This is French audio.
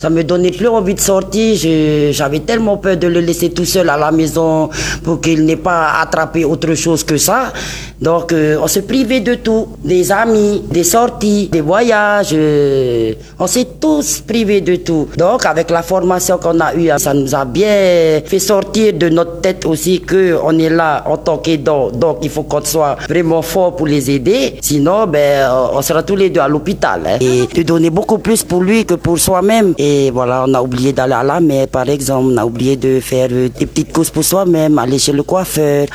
Ça me donnait plus envie de sortir. J'avais tellement peur de le laisser tout seul à la maison pour qu'il n'ait pas attrapé autre chose que ça. Donc, on se privait de tout. Des amis, des sorties, des voyages. On s'est tous privés de tout. Donc, avec la formation qu'on a eue, ça nous a bien fait sortir de notre tête aussi qu'on est là en tant qu'aidant. Donc, il faut qu'on soit vraiment fort pour les aider. Sinon, on sera tous les deux à l'hôpital. Et de donner beaucoup plus pour lui que pour soi-même. Et voilà, on a oublié d'aller à la mer, par exemple. On a oublié de faire des petites courses pour soi-même, aller chez le coiffeur.